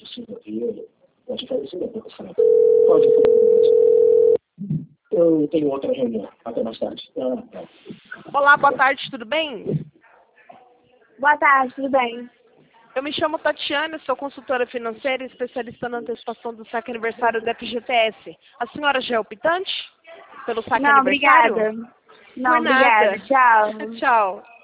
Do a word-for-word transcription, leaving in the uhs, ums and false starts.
segunda-feira. Pode fazer segunda-feira, pode fazer. Eu tenho outra reunião. Até mais tarde. Ah, tá. Olá, boa tarde, tudo bem? Boa tarde, tudo bem? Eu me chamo Tatiana, sou consultora financeira e especialista na antecipação do saque aniversário da F G T S. A senhora já é optante pelo saque Não, aniversário? obrigada. Não, Por nada. obrigada. Tchau. Tchau.